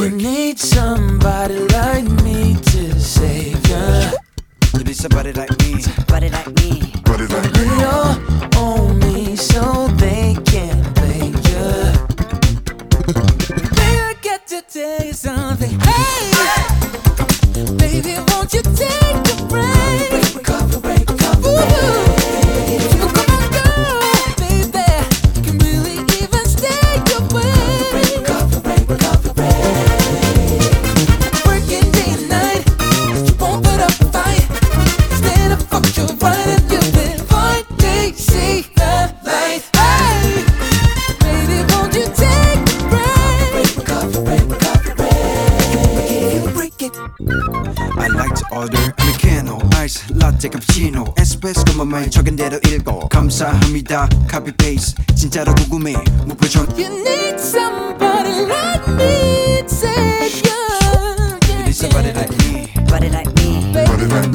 You need somebody like me to save ya. You need somebody like me. Somebody like me. Somebody like me. You're on me so they can't play ya. Baby, I got to tell you something. Hey, baby, won't you take a break? Coffee break, coffee break. Come on, girl, baby, can really even stay away. Coffee break, coffee break. Working day and night, you won't put up a fight. Instead of fuck you right and you been fine. They see the light. Hey, baby, won't you take a break? Coffee break, coffee break. You break it. I like to order americano, ice, latte, cappuccino, espresso 맘만 적은 대로 읽어 감사합니다, copy paste 진짜로 궁금해 무표정. You need somebody like me to save you. You need somebody like me. Somebody like me. Baby,